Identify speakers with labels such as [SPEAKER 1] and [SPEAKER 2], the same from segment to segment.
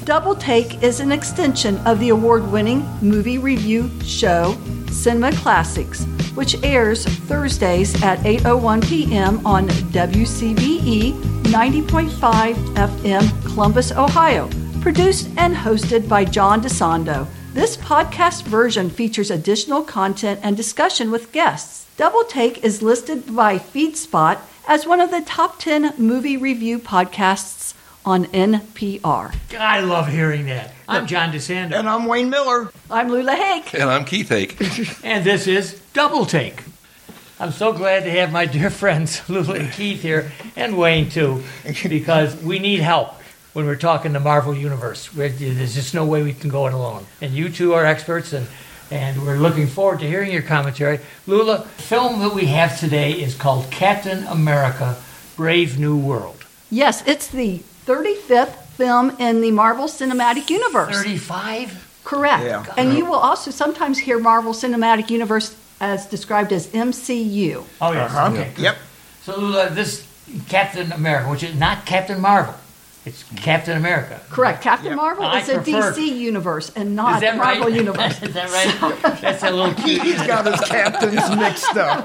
[SPEAKER 1] Double Take is an extension of the award-winning movie review show Cinema Classics, which airs Thursdays at 8:01 p.m. on WCBE 90.5 FM, Columbus, Ohio. Produced and hosted by John DeSando. This podcast version features additional content and discussion with guests. Double Take is listed by FeedSpot as one of the top 10 movie review podcasts on NPR.
[SPEAKER 2] I love hearing that. I'm John DeSando.
[SPEAKER 3] And I'm Wayne Miller.
[SPEAKER 1] I'm Lula Hake.
[SPEAKER 4] And I'm Keith Hake.
[SPEAKER 2] And this is Double Take. I'm so glad to have my dear friends Lula and Keith here, and Wayne too, because we need help when we're talking the Marvel Universe. There's just no way we can go it alone. And you two are experts, and we're looking forward to hearing your commentary. Lula, the film that we have today is called Captain America, Brave New World.
[SPEAKER 1] Yes, it's the 35th film in the Marvel Cinematic Universe.
[SPEAKER 2] 35?
[SPEAKER 1] Correct.
[SPEAKER 3] Yeah.
[SPEAKER 1] And you will also sometimes hear Marvel Cinematic Universe as described as MCU.
[SPEAKER 2] Oh, yes. Okay.
[SPEAKER 3] Yep.
[SPEAKER 2] So, Lula, this Captain America, which is not Captain Marvel. It's Captain America.
[SPEAKER 1] Correct. Captain
[SPEAKER 3] Yep.
[SPEAKER 1] Marvel
[SPEAKER 2] I
[SPEAKER 1] is a
[SPEAKER 2] prefer-
[SPEAKER 1] DC universe and
[SPEAKER 2] Is
[SPEAKER 1] not
[SPEAKER 2] that
[SPEAKER 1] Marvel
[SPEAKER 2] right?
[SPEAKER 1] universe.
[SPEAKER 2] Is that right? That's a little cute.
[SPEAKER 3] He's got his captains mixed up.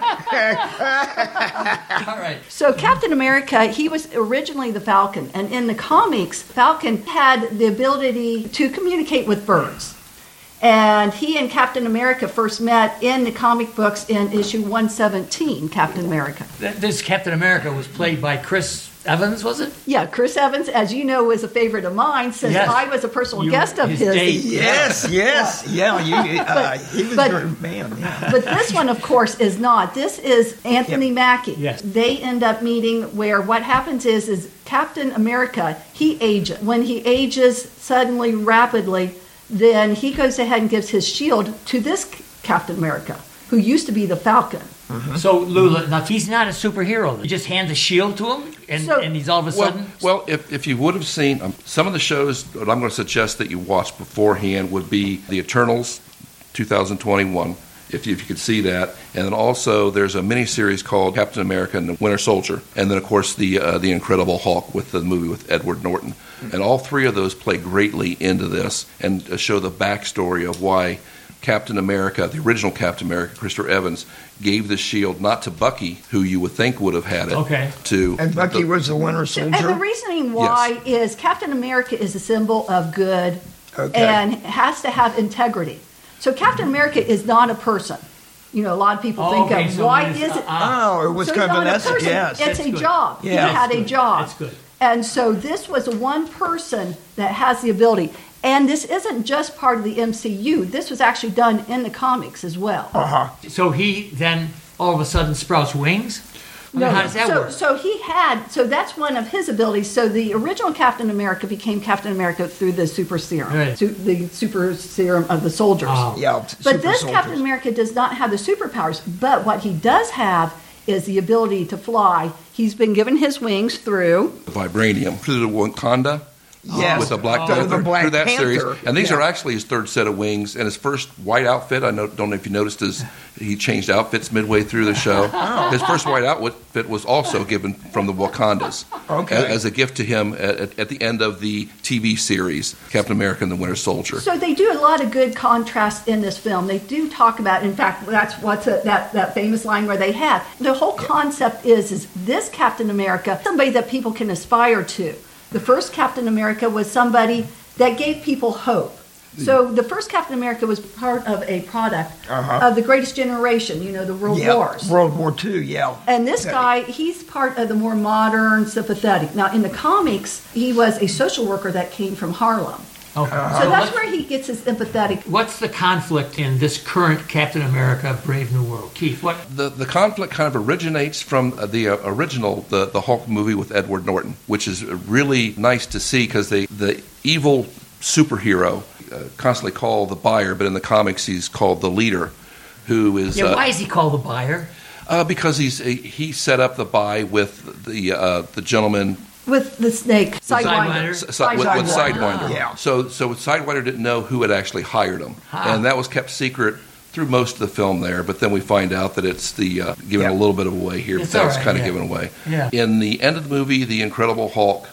[SPEAKER 2] All right.
[SPEAKER 1] So Captain America, he was originally the Falcon. And in the comics, Falcon had the ability to communicate with birds. And he and Captain America first met in the comic books in issue 117, Captain America.
[SPEAKER 2] This Captain America was played by Chris Evans, was it?
[SPEAKER 1] Yeah, Chris Evans, as you know, was a favorite of mine since
[SPEAKER 2] Yes.
[SPEAKER 1] I was a personal
[SPEAKER 2] You-
[SPEAKER 1] guest of
[SPEAKER 2] his
[SPEAKER 1] his.
[SPEAKER 2] date.
[SPEAKER 3] Yes. Yeah, he was
[SPEAKER 1] but-
[SPEAKER 3] your man. Yeah.
[SPEAKER 1] But this one, of course, is not. This is Anthony Mackie.
[SPEAKER 2] Yes.
[SPEAKER 1] They end up meeting where what happens is Captain America, he ages. When he ages suddenly, rapidly, then he goes ahead and gives his shield to this Captain America, who used to be the Falcon.
[SPEAKER 2] So, Lula, now he's not a superhero. You just hand the shield to him, and he's all of a sudden...
[SPEAKER 4] Well, if you would have seen some of the shows that I'm going to suggest that you watch beforehand would be The Eternals, 2021, if you could see that. And then also there's a miniseries called Captain America and the Winter Soldier. And then, of course, the Incredible Hulk with the movie with Edward Norton. And all three of those play greatly into this and show the backstory of why Captain America, the original Captain America, Christopher Evans, gave the shield not to Bucky, who you would think would have had it, to...
[SPEAKER 3] And Bucky was the Winter Soldier.
[SPEAKER 1] And the reasoning why is Captain America is a symbol of good and has to have integrity. So Captain America is not a person. You know, a lot of people think of,
[SPEAKER 2] so
[SPEAKER 1] why
[SPEAKER 2] it's-
[SPEAKER 1] is it...
[SPEAKER 3] Oh, it was
[SPEAKER 1] So
[SPEAKER 3] kind
[SPEAKER 1] he's
[SPEAKER 3] of an
[SPEAKER 1] not a
[SPEAKER 3] essence.
[SPEAKER 1] person.
[SPEAKER 3] Yes.
[SPEAKER 1] It's a
[SPEAKER 2] good.
[SPEAKER 1] job.
[SPEAKER 3] Yeah.
[SPEAKER 1] He had a job.
[SPEAKER 2] That's good.
[SPEAKER 1] And so this was one person that has the ability. And this isn't just part of the MCU. This was actually done in the comics as well.
[SPEAKER 2] So he then all of a sudden sprouts wings? I mean, how does that work?
[SPEAKER 1] So that's one of his abilities. So the original Captain America became Captain America through the super serum,
[SPEAKER 2] Right.
[SPEAKER 1] the super serum of the soldiers.
[SPEAKER 2] Oh.
[SPEAKER 3] Yeah,
[SPEAKER 1] But
[SPEAKER 3] super
[SPEAKER 1] this
[SPEAKER 3] soldiers.
[SPEAKER 1] Captain America does not have the superpowers. But what he does have is the ability to fly. He's been given his wings through.
[SPEAKER 4] Vibranium through the Wakanda.
[SPEAKER 3] Yes.
[SPEAKER 4] With the Black
[SPEAKER 3] The
[SPEAKER 4] Panther
[SPEAKER 3] Black
[SPEAKER 4] through that series,
[SPEAKER 3] Panther.
[SPEAKER 4] and these
[SPEAKER 3] Yeah.
[SPEAKER 4] are actually his third set of wings and his first white outfit. Don't know if you noticed, he changed outfits midway through the show. His first white outfit was also given from the Wakandas as a gift to him at the end of the TV series Captain America and the Winter Soldier.
[SPEAKER 1] So they do a lot of good contrast in this film. They do talk about, in fact, that's that famous line where they have. The whole concept is this Captain America, somebody that people can aspire to. The first Captain America was somebody that gave people hope. So the first Captain America was part of a product of the Greatest Generation, the World Wars.
[SPEAKER 3] World War II, yeah.
[SPEAKER 1] And this guy, he's part of the more modern, sympathetic. Now, in the comics, he was a social worker that came from Harlem.
[SPEAKER 2] Okay.
[SPEAKER 1] So that's where he gets his empathetic.
[SPEAKER 2] What's the conflict in this current Captain America, Brave New World? Keith, what?
[SPEAKER 4] The conflict kind of originates from the original, the Hulk movie with Edward Norton, which is really nice to see because the evil superhero, constantly called the buyer, but in the comics he's called the leader, who is...
[SPEAKER 2] why is he called the buyer?
[SPEAKER 4] Because he set up the buy with the gentleman...
[SPEAKER 1] With the snake, Sidewinder.
[SPEAKER 4] With Sidewinder.
[SPEAKER 3] Yeah.
[SPEAKER 4] So Sidewinder didn't know who had actually hired him. And that was kept secret through most of the film there, but then we find out that it's the giving a little bit of away here,
[SPEAKER 2] It's
[SPEAKER 4] but that was
[SPEAKER 2] all right,
[SPEAKER 4] kind of
[SPEAKER 2] yeah.
[SPEAKER 4] given away.
[SPEAKER 2] Yeah.
[SPEAKER 4] In the end of the movie, The Incredible Hulk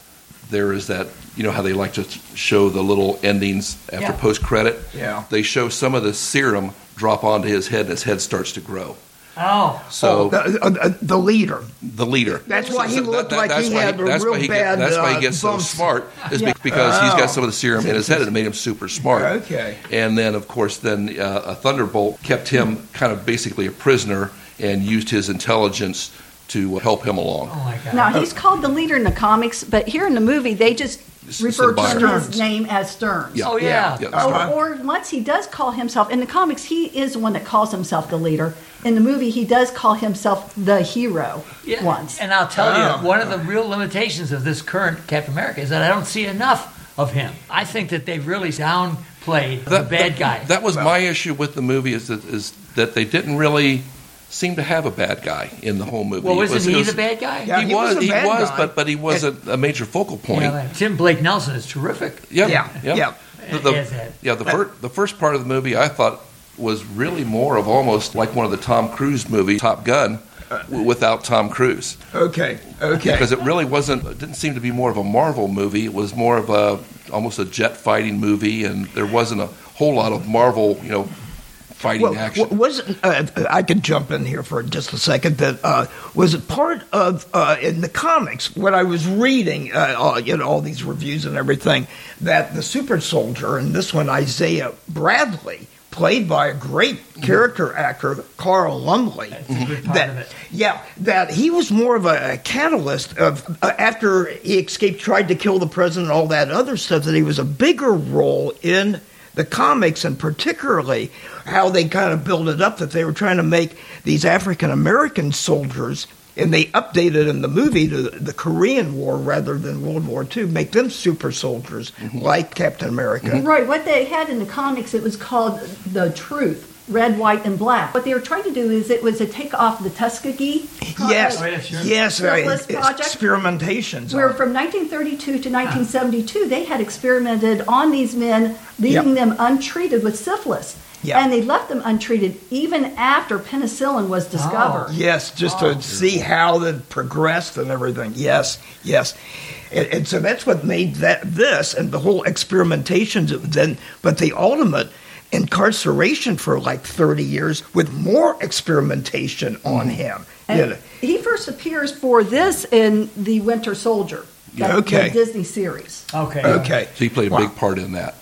[SPEAKER 4] there is that, you know how they like to show the little endings after
[SPEAKER 2] Yeah.
[SPEAKER 4] post-credit?
[SPEAKER 3] Yeah.
[SPEAKER 4] They show some of the serum drop onto his head, and his head starts to grow.
[SPEAKER 2] Oh,
[SPEAKER 4] So
[SPEAKER 3] The leader.
[SPEAKER 4] the leader.
[SPEAKER 3] That's why he
[SPEAKER 4] So
[SPEAKER 3] looked like
[SPEAKER 4] that's
[SPEAKER 3] he
[SPEAKER 4] why
[SPEAKER 3] had a
[SPEAKER 4] that's
[SPEAKER 3] real
[SPEAKER 4] why he
[SPEAKER 3] bad
[SPEAKER 4] That's why he gets so
[SPEAKER 3] bumps.
[SPEAKER 4] smart, is
[SPEAKER 1] Yeah.
[SPEAKER 4] because he's
[SPEAKER 3] Oh.
[SPEAKER 4] got some of the serum in his head, and it made him super smart.
[SPEAKER 3] Okay.
[SPEAKER 4] And then, of course, a Thunderbolt kept him kind of basically a prisoner and used his intelligence to help him along.
[SPEAKER 2] oh my God.
[SPEAKER 1] Now, he's called the leader in the comics, but here in the movie, they just
[SPEAKER 4] It's
[SPEAKER 1] refer to
[SPEAKER 4] Stearns.
[SPEAKER 1] his name as Stearns.
[SPEAKER 4] Yeah.
[SPEAKER 2] Oh, yeah.
[SPEAKER 4] Yeah.
[SPEAKER 3] Uh-huh.
[SPEAKER 1] Or once he does call himself, in the comics, he is the one that calls himself the leader. In the movie, he does call himself the hero
[SPEAKER 2] Yeah.
[SPEAKER 1] once.
[SPEAKER 2] And I'll tell
[SPEAKER 3] Oh.
[SPEAKER 2] you, one of the real limitations of this current Captain America is that I don't see enough of him. I think that they've really downplayed the bad guy.
[SPEAKER 4] That was my issue with the movie, is that they didn't really seem to have a bad guy in the whole movie.
[SPEAKER 2] Well,
[SPEAKER 4] It
[SPEAKER 2] wasn't
[SPEAKER 4] it
[SPEAKER 2] he
[SPEAKER 4] was-
[SPEAKER 2] the bad guy?
[SPEAKER 3] Yeah. he was a bad guy.
[SPEAKER 4] but he wasn't a major focal point.
[SPEAKER 2] Yeah, right. Tim Blake Nelson is terrific.
[SPEAKER 4] Yep,
[SPEAKER 3] Yeah,
[SPEAKER 4] yep.
[SPEAKER 3] yeah.
[SPEAKER 2] As that.
[SPEAKER 4] The first part of the movie I thought was really more of almost like one of the Tom Cruise movies, Top Gun, without Tom Cruise.
[SPEAKER 3] Okay.
[SPEAKER 4] Because it really wasn't. It didn't seem to be more of a Marvel movie. It was more of almost a jet fighting movie, and there wasn't a whole lot of Marvel, fighting
[SPEAKER 3] Well,
[SPEAKER 4] action.
[SPEAKER 3] was it, I could jump in here for just a second. That was it part of in the comics when I was reading, all these reviews and everything, that the super soldier in this one, Isaiah Bradley, played by a great character actor, Carl Lumbly.
[SPEAKER 2] That's a good part
[SPEAKER 3] that,
[SPEAKER 2] of it.
[SPEAKER 3] Yeah, that he was more of a catalyst of after he escaped, tried to kill the president, all that other stuff. That he was a bigger role in the comics, and particularly how they kind of built it up, that they were trying to make these African American soldiers, and they updated in the movie to the Korean War rather than World War II, make them super soldiers like Captain America.
[SPEAKER 1] Right, what they had in the comics, it was called The Truth, red, white, and black. What they were trying to do is it was to take off the Tuskegee.
[SPEAKER 3] Yes,
[SPEAKER 2] Oh, yeah, sure.
[SPEAKER 3] yes,
[SPEAKER 1] Syphilis project.
[SPEAKER 3] experimentations.
[SPEAKER 1] Where from 1932 to 1972, they had experimented on these men, leaving them untreated with syphilis.
[SPEAKER 3] Yeah.
[SPEAKER 1] And they left them untreated even after penicillin was discovered.
[SPEAKER 3] Yes, just to see how that progressed and everything. Yes. And so that's what made this and the whole experimentations then, but the ultimate incarceration for like 30 years with more experimentation on him.
[SPEAKER 1] And he first appears for this in The Winter Soldier, the Disney series.
[SPEAKER 2] Okay.
[SPEAKER 3] Okay.
[SPEAKER 4] So he played a big part in that.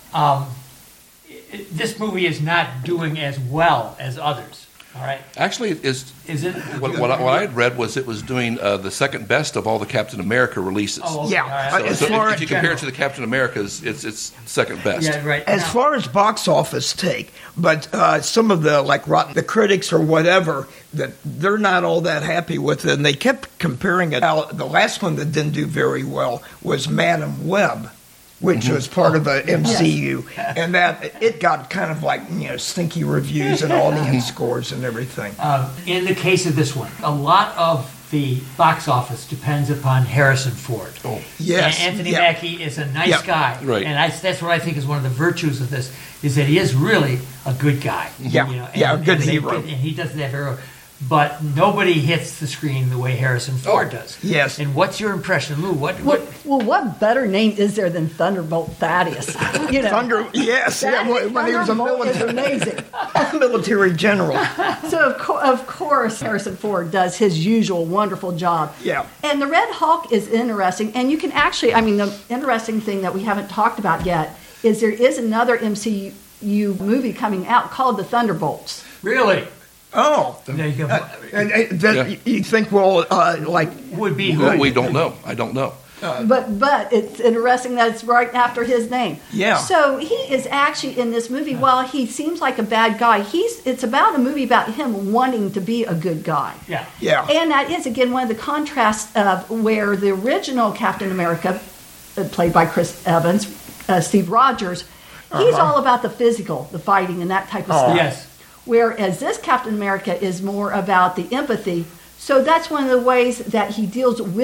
[SPEAKER 2] This movie is not doing as well as others. All right.
[SPEAKER 4] Actually, is
[SPEAKER 2] it?
[SPEAKER 4] what I had read was it was doing the second best of all the Captain America releases.
[SPEAKER 2] Oh, okay.
[SPEAKER 3] Yeah.
[SPEAKER 2] All right.
[SPEAKER 3] As
[SPEAKER 4] So
[SPEAKER 3] far
[SPEAKER 4] if
[SPEAKER 3] as
[SPEAKER 4] you compare it to the Captain Americas, it's second best.
[SPEAKER 2] Yeah, right.
[SPEAKER 3] As
[SPEAKER 2] Now-
[SPEAKER 3] far as box office take, but some of the the critics or whatever, that they're not all that happy with it, and they kept comparing it. The last one that didn't do very well was Madam Web, which was part of the MCU, and that it got kind of like stinky reviews and audience scores and everything.
[SPEAKER 2] In the case of this one, a lot of the box office depends upon Harrison Ford.
[SPEAKER 4] Oh.
[SPEAKER 3] Yes,
[SPEAKER 2] And Anthony
[SPEAKER 3] yeah.
[SPEAKER 2] Mackie is a nice
[SPEAKER 3] Yeah.
[SPEAKER 2] guy.
[SPEAKER 4] Right.
[SPEAKER 2] And that's what I think is one of the virtues of this, is that he is really a good guy.
[SPEAKER 3] Yeah. Yeah, a good hero.
[SPEAKER 2] And he doesn't have hero. But nobody hits the screen the way Harrison Ford does.
[SPEAKER 3] Yes.
[SPEAKER 2] And what's your impression, Lou? What
[SPEAKER 1] What better name is there than Thunderbolt Thaddeus?
[SPEAKER 3] Thunder, yes,
[SPEAKER 1] Thaddeus
[SPEAKER 3] when he was a
[SPEAKER 1] Thunderbolt is
[SPEAKER 3] military,
[SPEAKER 1] amazing.
[SPEAKER 3] military general.
[SPEAKER 1] So of course Harrison Ford does his usual wonderful job.
[SPEAKER 3] Yeah.
[SPEAKER 1] And the Red Hulk is interesting, and you can actually, the interesting thing that we haven't talked about yet is there is another MCU movie coming out called The Thunderbolts.
[SPEAKER 2] really?
[SPEAKER 3] Oh,
[SPEAKER 2] There you go.
[SPEAKER 3] you think
[SPEAKER 2] Would be
[SPEAKER 4] Well,
[SPEAKER 2] who?
[SPEAKER 4] we don't know. I don't know.
[SPEAKER 1] But it's interesting that it's right after his name.
[SPEAKER 3] Yeah.
[SPEAKER 1] So he is actually in this movie. While he seems like a bad guy, it's about a movie about him wanting to be a good guy.
[SPEAKER 2] Yeah.
[SPEAKER 3] Yeah.
[SPEAKER 1] And that is again one of the contrasts of where the original Captain America, played by Chris Evans, Steve Rogers, he's all about the physical, the fighting, and that type of stuff.
[SPEAKER 2] Yes.
[SPEAKER 1] Whereas this Captain America is more about the empathy. So that's one of the ways that he deals with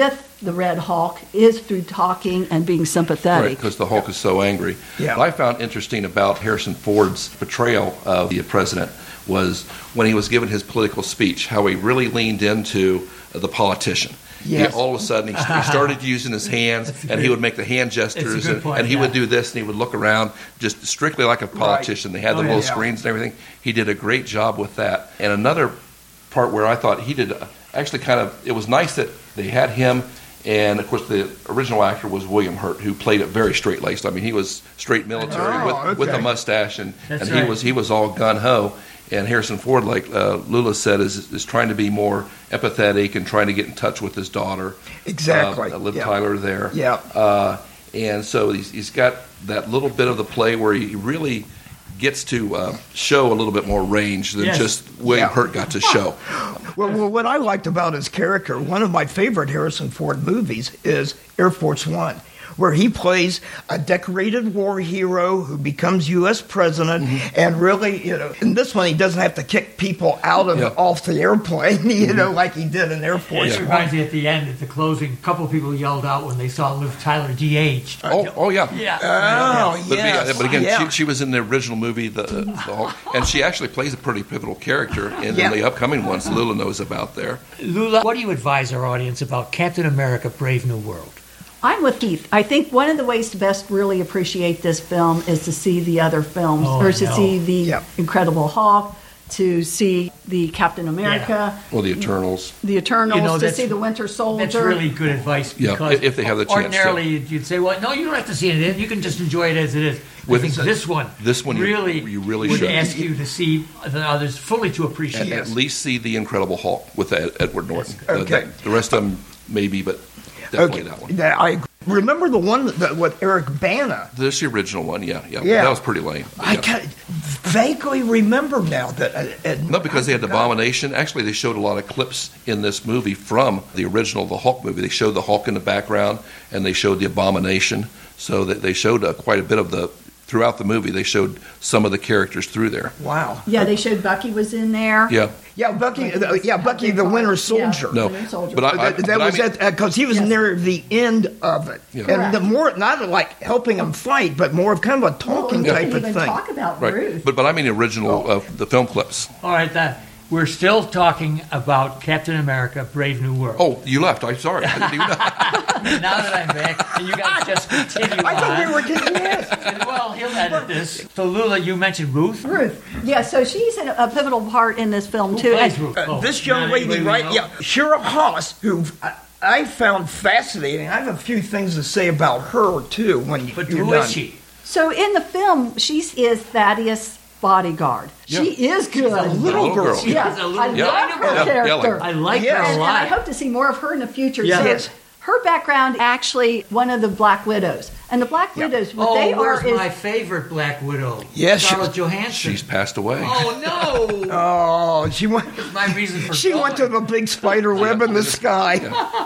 [SPEAKER 1] the Red Hulk is through talking and being
[SPEAKER 4] Right,
[SPEAKER 1] sympathetic.
[SPEAKER 4] because the Hulk is so angry.
[SPEAKER 3] Yeah.
[SPEAKER 4] What I found interesting about Harrison Ford's portrayal of the president was when he was given his political speech, how he really leaned into the politician.
[SPEAKER 3] Yes.
[SPEAKER 4] All of a sudden, he started using his hands, and he would make the hand gestures,
[SPEAKER 2] good point,
[SPEAKER 4] and he
[SPEAKER 2] yeah.
[SPEAKER 4] would do this, and he would look around just strictly like a politician. They had the little screens and everything. He did a great job with that. And another part where I thought he did actually it was nice that they had him, and of course the original actor was William Hurt, who played it very straight-laced. I mean, he was straight military with a mustache, and
[SPEAKER 2] That's
[SPEAKER 4] he was all gun-ho. And Harrison Ford, like Lula said, is trying to be more empathetic and trying to get in touch with his daughter.
[SPEAKER 3] Exactly.
[SPEAKER 4] Liv
[SPEAKER 3] Yeah.
[SPEAKER 4] Tyler there.
[SPEAKER 3] Yeah.
[SPEAKER 4] And so he's got that little bit of the play where he really gets to show a little bit more range than
[SPEAKER 2] Yes.
[SPEAKER 4] just William
[SPEAKER 3] Yeah.
[SPEAKER 4] Hurt got to show.
[SPEAKER 3] Well, what I liked about his character, one of my favorite Harrison Ford movies is Air Force One, where he plays a decorated war hero who becomes U.S. president, and really, in this one, he doesn't have to kick people out of
[SPEAKER 4] Yeah.
[SPEAKER 3] off the airplane, like he did in Air Force
[SPEAKER 2] It
[SPEAKER 3] One.
[SPEAKER 2] reminds me at the end, at the closing, a couple of people yelled out when they saw Liv Tyler de-aged.
[SPEAKER 4] Oh yeah.
[SPEAKER 2] Yeah.
[SPEAKER 3] Oh,
[SPEAKER 4] But,
[SPEAKER 3] yes.
[SPEAKER 4] but again,
[SPEAKER 3] Yeah.
[SPEAKER 4] she was in the original movie, the Hulk, and she actually plays a pretty pivotal character in
[SPEAKER 3] Yeah.
[SPEAKER 4] the upcoming ones Lula knows about there.
[SPEAKER 2] Lula, what do you advise our audience about Captain America: Brave New World?
[SPEAKER 1] I'm with Keith. I think one of the ways to best really appreciate this film is to see the other films,
[SPEAKER 2] Oh,
[SPEAKER 1] or
[SPEAKER 2] I
[SPEAKER 1] to
[SPEAKER 2] know.
[SPEAKER 1] see the
[SPEAKER 3] Yeah.
[SPEAKER 1] Incredible Hulk, to see the Captain America,
[SPEAKER 4] Well, the Eternals.
[SPEAKER 1] the Eternals,
[SPEAKER 2] You know,
[SPEAKER 1] to
[SPEAKER 2] that's-
[SPEAKER 1] see the Winter Soldier.
[SPEAKER 2] That's really good advice
[SPEAKER 4] Yeah,
[SPEAKER 2] because
[SPEAKER 4] if they have the chance to.
[SPEAKER 2] ordinarily you'd say, well, no, you don't have to see it. You can just enjoy it as it is.
[SPEAKER 4] With
[SPEAKER 2] I think this one
[SPEAKER 4] you
[SPEAKER 2] really,
[SPEAKER 4] really
[SPEAKER 2] would
[SPEAKER 4] should.
[SPEAKER 2] ask you to see the others fully to appreciate
[SPEAKER 4] And
[SPEAKER 2] it.
[SPEAKER 4] at least see the Incredible Hulk with Edward Norton.
[SPEAKER 3] Okay.
[SPEAKER 4] The rest of them maybe, but definitely
[SPEAKER 3] Okay.
[SPEAKER 4] that one.
[SPEAKER 3] Yeah, I remember the one with Eric Bana.
[SPEAKER 4] This is the original one, yeah.
[SPEAKER 3] Yeah.
[SPEAKER 4] That was pretty lame.
[SPEAKER 3] I
[SPEAKER 4] Yeah.
[SPEAKER 3] can vaguely remember now that.
[SPEAKER 4] No, because they had the Abomination. Actually, they showed a lot of clips in this movie from the original, the Hulk movie. They showed the Hulk in the background, and they showed the Abomination. So that they showed quite a bit of throughout the movie. They showed some of the characters through there.
[SPEAKER 3] Wow.
[SPEAKER 1] Yeah, they showed Bucky was in there.
[SPEAKER 4] Yeah.
[SPEAKER 3] Yeah, Bucky. Bucky, the Winter Soldier.
[SPEAKER 4] No,
[SPEAKER 1] Winter Soldier.
[SPEAKER 4] but I
[SPEAKER 3] That was because he was
[SPEAKER 1] Yes.
[SPEAKER 3] near the end of it,
[SPEAKER 4] Yeah.
[SPEAKER 3] and the more not like helping him fight, but more of kind of a talking
[SPEAKER 1] we
[SPEAKER 3] type
[SPEAKER 1] didn't
[SPEAKER 3] of
[SPEAKER 1] even
[SPEAKER 3] thing.
[SPEAKER 1] talk about
[SPEAKER 4] right.
[SPEAKER 1] Ruth.
[SPEAKER 4] But I mean the original, the film clips.
[SPEAKER 2] All right, we're still talking about Captain America: Brave New World.
[SPEAKER 4] Oh, you left. I'm sorry. I didn't even know.
[SPEAKER 2] Now that I'm back, and you guys just continue
[SPEAKER 3] I thought
[SPEAKER 2] on.
[SPEAKER 3] we were getting yes.
[SPEAKER 2] And, well, he'll edit this. So, Lula, you mentioned Ruth.
[SPEAKER 1] Ruth. Yeah, so she's in a pivotal part in this film,
[SPEAKER 2] Who
[SPEAKER 1] too.
[SPEAKER 2] plays
[SPEAKER 1] And-
[SPEAKER 2] Ruth? Oh,
[SPEAKER 3] This young
[SPEAKER 2] not
[SPEAKER 3] lady,
[SPEAKER 2] anybody we
[SPEAKER 3] right?
[SPEAKER 2] know?
[SPEAKER 3] Yeah, Shira Haas, who I found fascinating. I have a few things to say about her too. When
[SPEAKER 2] But
[SPEAKER 3] you're
[SPEAKER 2] who
[SPEAKER 3] done.
[SPEAKER 2] is she?
[SPEAKER 1] So in the film, she is Thaddeus' bodyguard. She is good.
[SPEAKER 3] a little girl.
[SPEAKER 2] She
[SPEAKER 1] Yeah,
[SPEAKER 2] is a little
[SPEAKER 1] I
[SPEAKER 2] girl.
[SPEAKER 1] love her
[SPEAKER 4] Yeah,
[SPEAKER 1] character.
[SPEAKER 2] I like
[SPEAKER 3] Yes.
[SPEAKER 2] her a
[SPEAKER 1] And I
[SPEAKER 2] lot.
[SPEAKER 1] hope to see more of her in the future.
[SPEAKER 2] Yeah.
[SPEAKER 1] So
[SPEAKER 3] Yes.
[SPEAKER 1] her background actually one of the Black Widows. And the Black Widows, what
[SPEAKER 2] Oh,
[SPEAKER 1] they are
[SPEAKER 2] where's
[SPEAKER 1] is
[SPEAKER 2] my favorite Black Widow?
[SPEAKER 3] Yes, she-
[SPEAKER 2] Scarlett Johansson.
[SPEAKER 4] She's passed away.
[SPEAKER 2] Oh no!
[SPEAKER 3] Oh, she went.
[SPEAKER 2] That's my reason for
[SPEAKER 3] She went to
[SPEAKER 2] going.
[SPEAKER 3] the big spider web in the sky.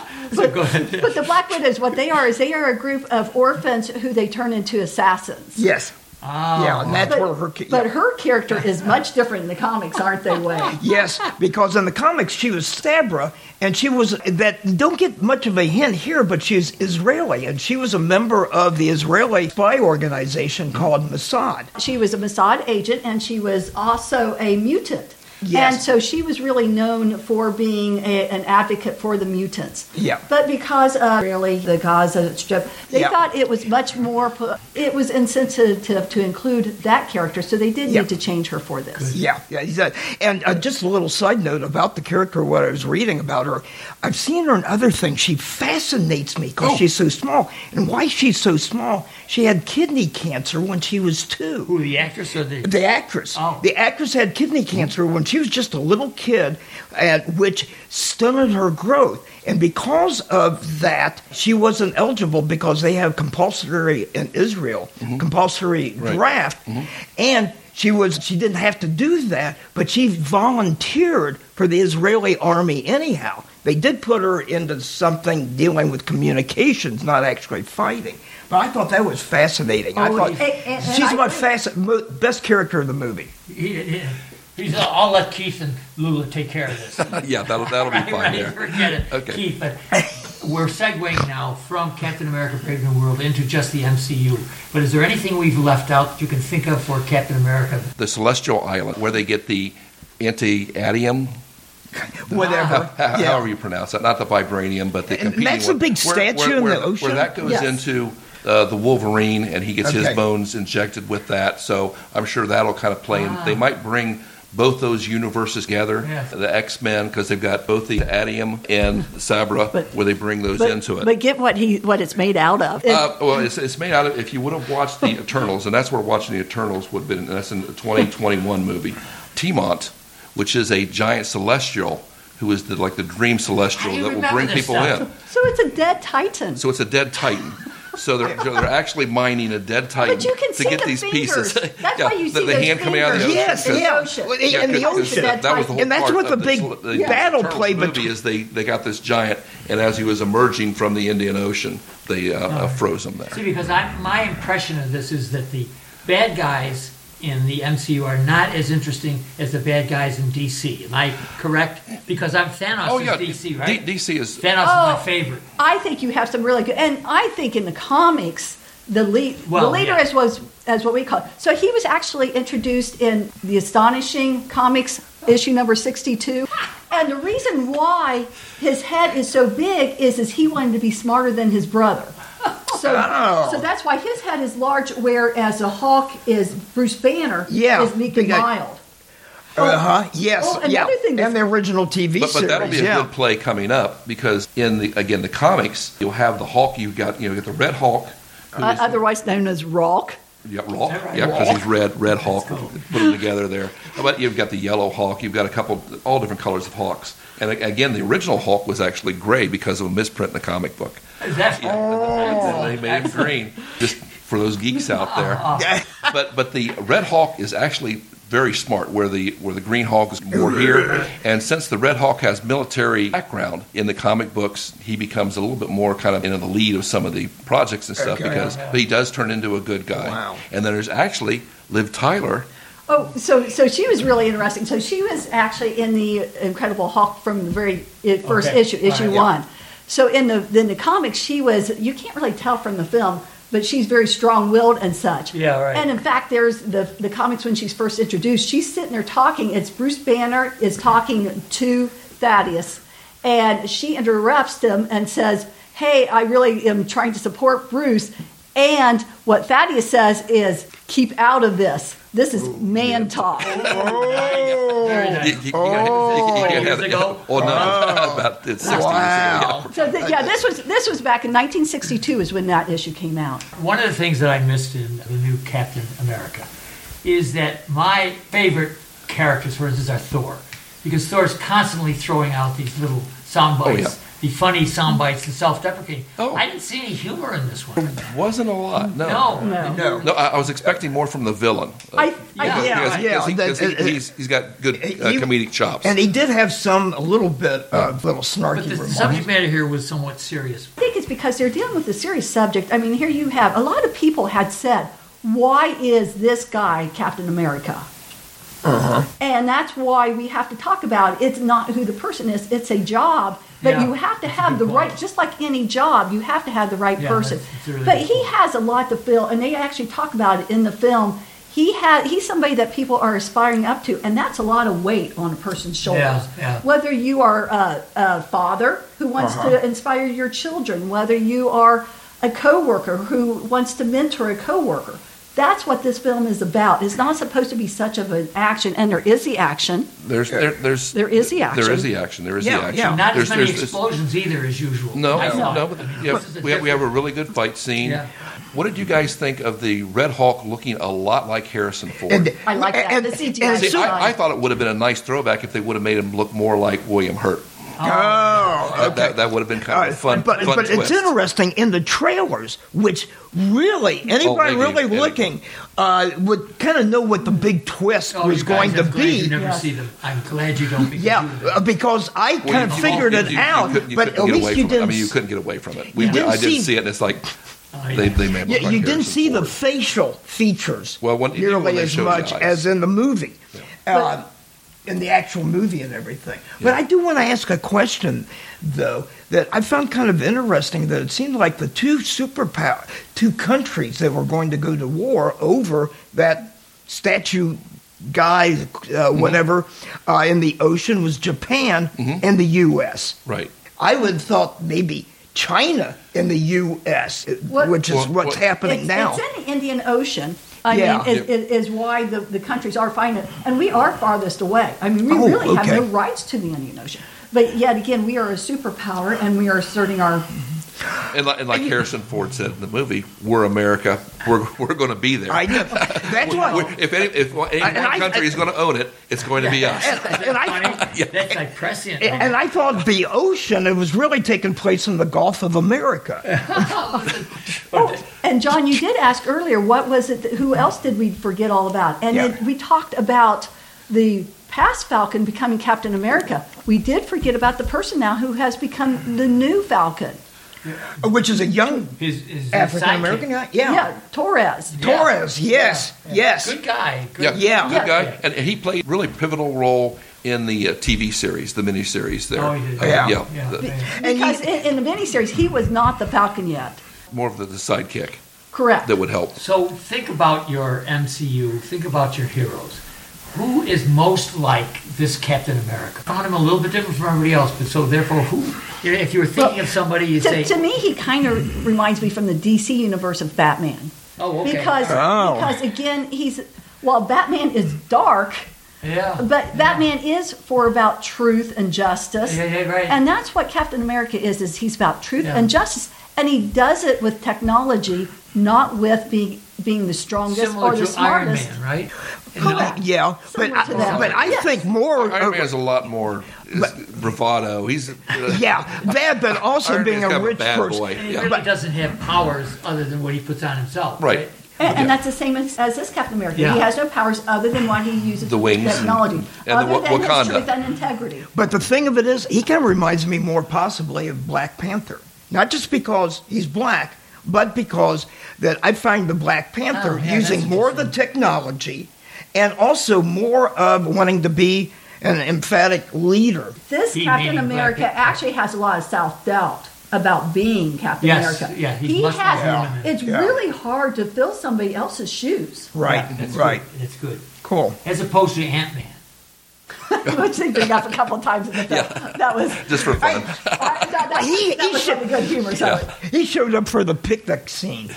[SPEAKER 2] So go ahead.
[SPEAKER 1] but the Black Widows, what they are is they are a group of orphans who they turn into assassins.
[SPEAKER 3] Yes.
[SPEAKER 2] Oh.
[SPEAKER 3] Yeah, and that's where her.
[SPEAKER 1] But her character is much different in the comics, aren't they, Wayne?
[SPEAKER 3] Yes, because in the comics she was Stabra, and she was that. Don't get much of a hint here, but she's Israeli, and she was a member of the Israeli spy organization called Mossad.
[SPEAKER 1] She was a Mossad agent, and she was also a mutant.
[SPEAKER 3] Yes.
[SPEAKER 1] And so she was really known for being an advocate for the mutants.
[SPEAKER 3] Yeah.
[SPEAKER 1] But because of really the Gaza Strip, they
[SPEAKER 3] Yeah.
[SPEAKER 1] thought it was much more, it was insensitive to include that character, so they did
[SPEAKER 3] Yeah.
[SPEAKER 1] need to change her for this.
[SPEAKER 3] Yeah, exactly. And just a little side note about the character, what I was reading about her. I've seen her in other things. She fascinates me because she's so small. And why she's so small, she had kidney cancer when she was 2.
[SPEAKER 2] Who, the actress or the?
[SPEAKER 3] The actress.
[SPEAKER 2] Oh.
[SPEAKER 3] The actress had kidney cancer when she was just a little kid, which stunted her growth. And because of that, she wasn't eligible because they have compulsory in Israel, compulsory draft. And she didn't have to do that, but she volunteered for the Israeli army anyhow. They did put her into something dealing with communications, not actually fighting. But I thought that was fascinating. I
[SPEAKER 2] Oh,
[SPEAKER 3] thought
[SPEAKER 1] and
[SPEAKER 3] she's
[SPEAKER 1] I
[SPEAKER 3] my
[SPEAKER 1] think-
[SPEAKER 3] best character of the movie.
[SPEAKER 2] I'll let Keith and Lula take care of this.
[SPEAKER 4] Yeah, that'll be fine
[SPEAKER 2] Right,
[SPEAKER 4] there.
[SPEAKER 2] forget it.
[SPEAKER 4] Okay.
[SPEAKER 2] Keith, but we're segueing now from Captain America: Brave New World into just the MCU. But is there anything we've left out that you can think of for Captain America?
[SPEAKER 4] The Celestial Island, where they get the anti-adium,
[SPEAKER 3] Whatever.
[SPEAKER 4] however you pronounce it, not the vibranium, but the
[SPEAKER 3] And
[SPEAKER 4] competing
[SPEAKER 3] that's a
[SPEAKER 4] one.
[SPEAKER 3] big statue in the ocean?
[SPEAKER 4] Where that goes
[SPEAKER 1] Yes.
[SPEAKER 4] into the Wolverine, and he gets his
[SPEAKER 3] Okay.
[SPEAKER 4] bones injected with that. So I'm sure that'll kind of play. They might bring both those universes together,
[SPEAKER 2] Yeah.
[SPEAKER 4] the X-Men, because they've got both the Adium and Sabra,
[SPEAKER 1] But-
[SPEAKER 4] where they bring those into it.
[SPEAKER 1] But get what it's made out of.
[SPEAKER 4] Well, it's made out of, if you would have watched the Eternals, and that's where watching the Eternals would have been, that's in the 2021 movie, Tiamat, which is a giant celestial who is like the dream celestial
[SPEAKER 2] I
[SPEAKER 4] that will
[SPEAKER 2] remember
[SPEAKER 4] bring
[SPEAKER 2] this
[SPEAKER 4] people
[SPEAKER 2] stuff.
[SPEAKER 4] in.
[SPEAKER 1] So it's a dead titan.
[SPEAKER 4] So it's a dead titan. So they're actually mining a dead titan
[SPEAKER 1] But you can
[SPEAKER 4] to
[SPEAKER 1] see
[SPEAKER 4] get
[SPEAKER 1] the
[SPEAKER 4] these
[SPEAKER 1] fingers.
[SPEAKER 4] pieces.
[SPEAKER 1] That's why you see
[SPEAKER 4] the
[SPEAKER 1] those
[SPEAKER 4] hand coming out of the ocean.
[SPEAKER 1] fingers.
[SPEAKER 3] Yes,
[SPEAKER 4] because-
[SPEAKER 3] yeah.
[SPEAKER 1] ocean.
[SPEAKER 3] Well,
[SPEAKER 4] Yeah,
[SPEAKER 3] in the
[SPEAKER 4] 'cause
[SPEAKER 3] ocean.
[SPEAKER 4] that was the whole
[SPEAKER 3] And that's
[SPEAKER 4] part
[SPEAKER 3] what the
[SPEAKER 4] of
[SPEAKER 3] big battle
[SPEAKER 4] Eternals
[SPEAKER 3] play
[SPEAKER 4] movie
[SPEAKER 3] between.
[SPEAKER 4] is they got this giant, and as he was emerging from the Indian Ocean, they froze him there.
[SPEAKER 2] See, because my impression of this is that the bad guys in the MCU are not as interesting as the bad guys in DC. Am I correct? Because Thanos is DC, right?
[SPEAKER 4] DC is.
[SPEAKER 2] Thanos is my favorite.
[SPEAKER 1] I think you have some really good, and I think in the comics, the leader
[SPEAKER 2] yeah.
[SPEAKER 1] as what we call it. So he was actually introduced in the Astonishing Comics issue number 62. And the reason why his head is so big is he wanted to be smarter than his brother. So that's why his head is large, whereas the Hulk is Bruce Banner is meek and mild.
[SPEAKER 3] Yes.
[SPEAKER 1] Oh, another thing
[SPEAKER 3] and the original TV
[SPEAKER 4] But
[SPEAKER 3] series.
[SPEAKER 4] that'll be a good play coming up because in the comics you'll have the Hulk. You get the Red Hulk, who is-
[SPEAKER 1] Otherwise known as Rock.
[SPEAKER 4] Yeah, Hulk.
[SPEAKER 2] Is that right?
[SPEAKER 4] Yeah, because he's red Hulk. Put them together there. But you've got the yellow Hulk. You've got all different colors of Hawks. And again, the original Hulk was actually gray because of a misprint in the comic book.
[SPEAKER 2] That's
[SPEAKER 4] They made him green just for those geeks out there. But the Red Hulk is actually very smart, where the Green Hulk is more here. And since the Red Hulk has military background in the comic books, he becomes a little bit more kind of in the lead of some of the projects and stuff but he does turn into a good guy.
[SPEAKER 3] Wow.
[SPEAKER 4] And then there's actually Liv Tyler.
[SPEAKER 1] Oh, so she was really interesting. So she was actually in the Incredible Hulk from the very first issue, issue 1. So in the comics, she was, you can't really tell from the film, but she's very strong-willed and such.
[SPEAKER 2] Yeah, right.
[SPEAKER 1] And in fact, there's the comics when she's first introduced, she's sitting there talking. It's Bruce Banner is talking to Thaddeus, and she interrupts him and says, "Hey, I really am trying to support Bruce." And what Thaddeus says is, "Keep out of this. This is man talk."
[SPEAKER 2] very nice. Years ago?
[SPEAKER 4] Oh, no, about 60 years
[SPEAKER 3] Wow.
[SPEAKER 4] ago.
[SPEAKER 1] So this was back in 1962 is when that issue came out.
[SPEAKER 2] One of the things that I missed in the new Captain America is that my favorite characters, for instance, are Thor. Because Thor's constantly throwing out these little sound bites,
[SPEAKER 4] yeah.
[SPEAKER 2] the funny sound bites, the self-deprecating.
[SPEAKER 4] Oh.
[SPEAKER 2] I didn't see any humor in this one.
[SPEAKER 4] Wasn't a lot,
[SPEAKER 2] No.
[SPEAKER 4] No, I was expecting more from the villain. Because he's got good comedic chops.
[SPEAKER 3] And he did have a little bit of little snarky
[SPEAKER 2] But the
[SPEAKER 3] remarks.
[SPEAKER 2] subject matter here was somewhat serious.
[SPEAKER 1] I think it's because they're dealing with a serious subject. I mean, here you have a lot of people had said, "Why is this guy Captain America?" And that's why we have to talk about it. It's not who the person is; it's a job. But
[SPEAKER 2] Yeah,
[SPEAKER 1] you have to
[SPEAKER 2] that's a
[SPEAKER 1] have
[SPEAKER 2] good
[SPEAKER 1] the
[SPEAKER 2] point.
[SPEAKER 1] right, just like any job, you have to have the right
[SPEAKER 2] Yeah,
[SPEAKER 1] person.
[SPEAKER 2] that's a really
[SPEAKER 1] But
[SPEAKER 2] good
[SPEAKER 1] he
[SPEAKER 2] point.
[SPEAKER 1] has a lot to fill, and they actually talk about it in the film. He's somebody that people are aspiring up to, and that's a lot of weight on a person's shoulders.
[SPEAKER 2] Yeah.
[SPEAKER 1] Whether you are a father who wants to inspire your children, whether you are a coworker who wants to mentor a coworker. That's what this film is about. It's not supposed to be such of an action, and there is the action.
[SPEAKER 4] There is the action.
[SPEAKER 3] Yeah,
[SPEAKER 4] There is the action.
[SPEAKER 3] yeah.
[SPEAKER 2] Not as many
[SPEAKER 4] There's-
[SPEAKER 2] explosions either as usual.
[SPEAKER 4] No,
[SPEAKER 2] I thought.
[SPEAKER 4] no, but we have a really good fight scene.
[SPEAKER 2] Yeah.
[SPEAKER 4] What did you guys think of the Red Hulk looking a lot like Harrison Ford?
[SPEAKER 3] And-
[SPEAKER 1] I like that.
[SPEAKER 3] and-
[SPEAKER 1] The CGI
[SPEAKER 3] and
[SPEAKER 4] See,
[SPEAKER 1] design.
[SPEAKER 4] I thought it would have been a nice throwback if they would have made him look more like William Hurt.
[SPEAKER 3] Oh, okay.
[SPEAKER 4] That would have been kind of a fun,
[SPEAKER 3] but
[SPEAKER 4] fun
[SPEAKER 3] it's
[SPEAKER 4] twist.
[SPEAKER 3] interesting in the trailers, which really anybody
[SPEAKER 4] they
[SPEAKER 3] really
[SPEAKER 4] gave- yeah,
[SPEAKER 3] looking would kind of know what the big twist
[SPEAKER 2] Oh,
[SPEAKER 3] was
[SPEAKER 2] you
[SPEAKER 3] going
[SPEAKER 2] guys,
[SPEAKER 3] to
[SPEAKER 2] I'm glad you
[SPEAKER 3] be.
[SPEAKER 2] never
[SPEAKER 1] Yes.
[SPEAKER 2] see them. I'm glad you don't. Because
[SPEAKER 3] Yeah,
[SPEAKER 2] you-
[SPEAKER 3] because I kind of figured it out,
[SPEAKER 4] you
[SPEAKER 3] but
[SPEAKER 4] couldn't
[SPEAKER 3] at
[SPEAKER 4] get
[SPEAKER 3] least
[SPEAKER 4] away
[SPEAKER 3] you
[SPEAKER 4] from it.
[SPEAKER 3] didn't.
[SPEAKER 4] I mean, you couldn't get away from it.
[SPEAKER 3] You didn't
[SPEAKER 4] I didn't
[SPEAKER 3] see-
[SPEAKER 4] see it, and it's like
[SPEAKER 2] Oh,
[SPEAKER 4] they
[SPEAKER 2] yeah.
[SPEAKER 4] made him look like
[SPEAKER 3] You didn't
[SPEAKER 4] Harrison
[SPEAKER 3] see the
[SPEAKER 4] Ford.
[SPEAKER 3] facial features
[SPEAKER 4] Well, when
[SPEAKER 3] nearly
[SPEAKER 4] they
[SPEAKER 3] as
[SPEAKER 4] showed the
[SPEAKER 3] much
[SPEAKER 4] eyes.
[SPEAKER 3] as in the movie. in the actual movie and everything. But I do want to ask a question, though, that I found kind of interesting. That it seemed like the two countries that were going to go to war over that statue guy, whatever, in the ocean was Japan and the U.S.
[SPEAKER 4] Right.
[SPEAKER 3] I would have thought maybe China in the U.S., which is what's happening now.
[SPEAKER 1] It's in the Indian Ocean. I
[SPEAKER 3] Yeah.
[SPEAKER 1] mean, is why the countries are fighting it. And we are farthest away. I mean, we really have no rights to the Indian Ocean. But yet again, we are a superpower, and we are asserting our...
[SPEAKER 4] And like Harrison Ford said in the movie, we're America. We're going to be there.
[SPEAKER 3] I know. That's what.
[SPEAKER 4] If one country is going to own it, it's going to be us.
[SPEAKER 2] That's like prescient.
[SPEAKER 3] And I thought the ocean, it was really taking place in the Gulf of America.
[SPEAKER 1] And John, you did ask earlier, what was it? Who else did we forget all about? And we talked about the past Falcon becoming Captain America. We did forget about the person now who has become the new Falcon.
[SPEAKER 3] Which is a young
[SPEAKER 2] his
[SPEAKER 3] African American guy?
[SPEAKER 1] Yeah, Torres.
[SPEAKER 3] Torres, yes.
[SPEAKER 2] Good guy.
[SPEAKER 4] Good guy. And he played a really pivotal role in the TV series, the miniseries there.
[SPEAKER 2] Oh, he did.
[SPEAKER 1] Because in the miniseries, he was not the Falcon yet.
[SPEAKER 4] More of the sidekick
[SPEAKER 1] Correct.
[SPEAKER 4] that would help.
[SPEAKER 2] So think about your MCU. Think about your heroes. Who is most like this Captain America? I found him a little bit different from everybody else, but so therefore, who? If you were thinking of somebody, you say...
[SPEAKER 1] To me, he kind of reminds me from the DC universe of Batman.
[SPEAKER 2] Oh, okay.
[SPEAKER 1] Because again, while Batman is dark, but Batman is about truth and justice.
[SPEAKER 2] Yeah, right.
[SPEAKER 1] And that's what Captain America is he's about truth and justice. And he does it with technology, not with being the strongest
[SPEAKER 2] Similar
[SPEAKER 1] or the
[SPEAKER 2] to
[SPEAKER 1] smartest.
[SPEAKER 2] Iron Man, right?
[SPEAKER 3] Yeah, but I think more...
[SPEAKER 4] Iron Man has a lot more bravado. He's...
[SPEAKER 3] but also
[SPEAKER 4] Iron
[SPEAKER 3] being
[SPEAKER 4] Man's
[SPEAKER 3] a rich
[SPEAKER 4] bad
[SPEAKER 3] person.
[SPEAKER 4] boy.
[SPEAKER 2] And he really doesn't have powers other than what he puts on himself.
[SPEAKER 4] Right.
[SPEAKER 1] And that's the same as this Captain America.
[SPEAKER 2] Yeah.
[SPEAKER 1] He has no powers other than what he uses
[SPEAKER 4] The wings
[SPEAKER 1] technology.
[SPEAKER 4] and
[SPEAKER 1] other
[SPEAKER 4] the
[SPEAKER 1] than
[SPEAKER 4] Wakanda.
[SPEAKER 1] his truth and integrity.
[SPEAKER 3] But the thing of it is, he kind of reminds me more possibly of Black Panther. Not just because he's black, but because that I find the Black Panther using more of the technology and also more of wanting to be an emphatic leader.
[SPEAKER 1] This Captain America actually has a lot of self-doubt about being Captain America.
[SPEAKER 2] Yeah, he's much more human.
[SPEAKER 1] It's really hard to fill somebody else's shoes.
[SPEAKER 3] Right,
[SPEAKER 2] Good. It's good.
[SPEAKER 3] Cool.
[SPEAKER 2] As opposed to Ant-Man.
[SPEAKER 1] Which they bring up a couple times in the film. That was
[SPEAKER 4] just for fun.
[SPEAKER 1] that was some good humor.
[SPEAKER 3] He showed up for the picnic scene.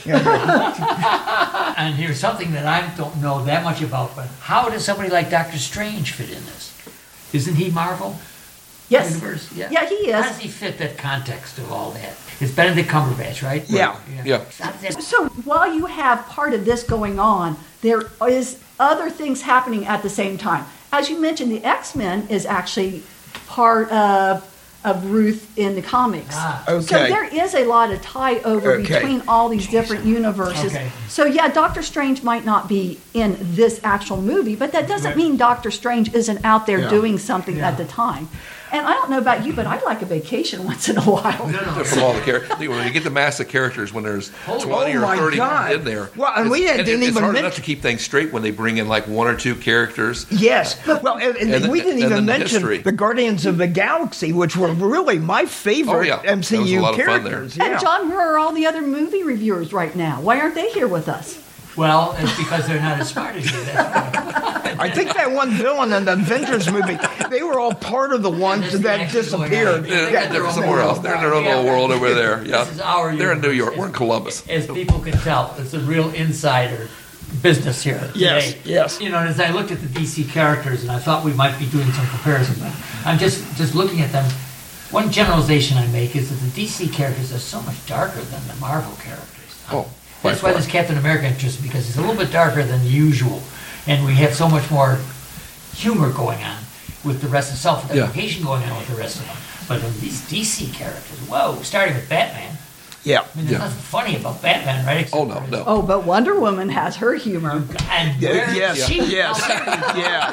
[SPEAKER 2] And here's something that I don't know that much about, but how does somebody like Doctor Strange fit in this? Isn't he Marvel?
[SPEAKER 1] Yes.
[SPEAKER 2] Universe?
[SPEAKER 1] Yeah, he is.
[SPEAKER 2] How does he fit that context of all that? It's Benedict Cumberbatch, right?
[SPEAKER 3] Yeah.
[SPEAKER 1] So while you have part of this going on, there is other things happening at the same time. As you mentioned, the X-Men is actually part of Ruth in the comics.
[SPEAKER 3] Okay.
[SPEAKER 1] So there is a lot of tie over between all these different universes.
[SPEAKER 2] Okay.
[SPEAKER 1] So yeah, Doctor Strange might not be in this actual movie, but that doesn't mean Doctor Strange isn't out there doing something at the time. And I don't know about you, but I like a vacation once in a while.
[SPEAKER 4] From all the characters. When you get the mass of characters, when there's 20 or 30 in there.
[SPEAKER 3] Well, and we didn't
[SPEAKER 4] it's
[SPEAKER 3] even
[SPEAKER 4] hard
[SPEAKER 3] mention...
[SPEAKER 4] enough to keep things straight when they bring in like one or two characters.
[SPEAKER 3] Yes. Well, and we didn't even mention
[SPEAKER 4] history.
[SPEAKER 3] the Guardians of the Galaxy, which were really my favorite MCU characters.
[SPEAKER 1] And John, where are all the other movie reviewers right now? Why aren't they here with us?
[SPEAKER 2] Well, it's because they're not as smart as you.
[SPEAKER 3] I think that one villain in the Avengers movie, they were all part of the ones that disappeared.
[SPEAKER 4] They're somewhere else. They're in their own little world over there. Yeah.
[SPEAKER 2] This is our
[SPEAKER 4] They're in New York.
[SPEAKER 2] universe.
[SPEAKER 4] We're in Columbus.
[SPEAKER 2] As people can tell, it's a real insider business here today.
[SPEAKER 3] Yes.
[SPEAKER 2] You know, as I looked at the DC characters, and I thought we might be doing some comparison, but I'm just looking at them. One generalization I make is that the DC characters are so much darker than the Marvel characters. That's why this Captain America interests me, because he's a little bit darker than usual, and we have so much more humor going on with the rest of self-deprecation going on with the rest of them. But in these DC characters, starting with Batman.
[SPEAKER 3] Yeah.
[SPEAKER 2] I mean, there's nothing funny about Batman, right?
[SPEAKER 4] Oh, no.
[SPEAKER 1] Oh, but Wonder Woman has her humor.
[SPEAKER 2] And
[SPEAKER 3] Yes.
[SPEAKER 2] she?
[SPEAKER 3] Yes.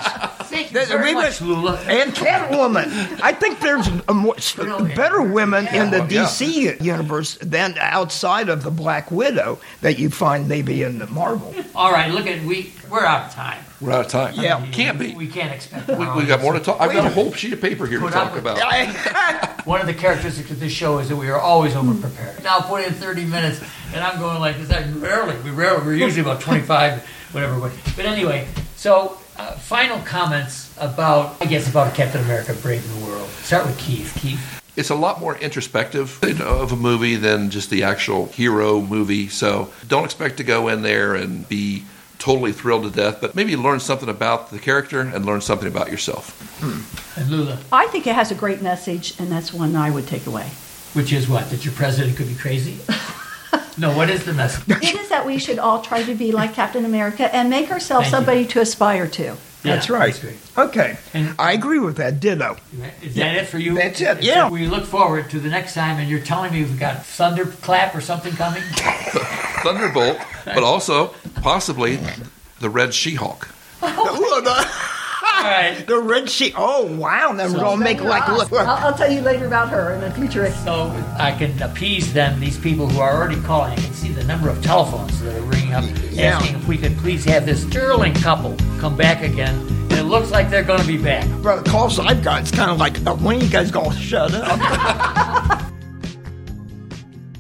[SPEAKER 2] Thank you very much, Lula.
[SPEAKER 3] And Catwoman. I think there's better women in the DC universe than outside of the Black Widow that you find maybe in the Marvel.
[SPEAKER 2] All right, we're out of time.
[SPEAKER 4] We're out of time.
[SPEAKER 3] Yeah.
[SPEAKER 4] Can't be.
[SPEAKER 2] We can't expect
[SPEAKER 4] We got more to talk. I've got a whole sheet of paper here to
[SPEAKER 2] Put up
[SPEAKER 4] talk
[SPEAKER 2] with
[SPEAKER 4] about.
[SPEAKER 2] One of the characteristics of this show is that we are always over-prepared. Now put in 30 minutes, and I'm going like this. We're usually about 25, whatever. But anyway, so final comments about Captain America Brave New World. Start with Keith. Keith.
[SPEAKER 4] It's a lot more introspective of a movie than just the actual hero movie. So don't expect to go in there and be totally thrilled to death, but maybe learn something about the character and learn something about yourself.
[SPEAKER 2] And Lula.
[SPEAKER 1] I think it has a great message, and that's one I would take away.
[SPEAKER 2] Which is what? That your president could be crazy? No, what is the message?
[SPEAKER 1] It is that we should all try to be like Captain America and make ourselves somebody to aspire to.
[SPEAKER 3] That's right.
[SPEAKER 2] That's great.
[SPEAKER 3] Okay.
[SPEAKER 2] And
[SPEAKER 3] I agree with that. Ditto.
[SPEAKER 2] Is that it for you?
[SPEAKER 3] That's it, yeah.
[SPEAKER 2] We look forward to the next time, and you're telling me we've got thunderclap or something coming?
[SPEAKER 4] Thunderbolt, but also possibly the Red She-Hulk.
[SPEAKER 2] All right.
[SPEAKER 3] The Red She. Oh, wow. Then we're going to make
[SPEAKER 1] I'll tell you later about her in a future.
[SPEAKER 2] So I can appease them, these people who are already calling. You can see the number of telephones that are ringing up, asking if we could please have this sterling couple come back again. And it looks like they're going to be back.
[SPEAKER 3] Well, the calls I've got, it's kind of like, when are you guys going to shut up?